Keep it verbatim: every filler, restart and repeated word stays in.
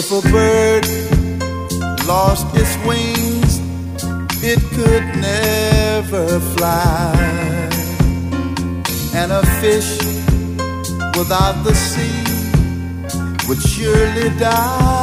If a bird lost its wings, it could never fly. And a fish without the sea would surely die.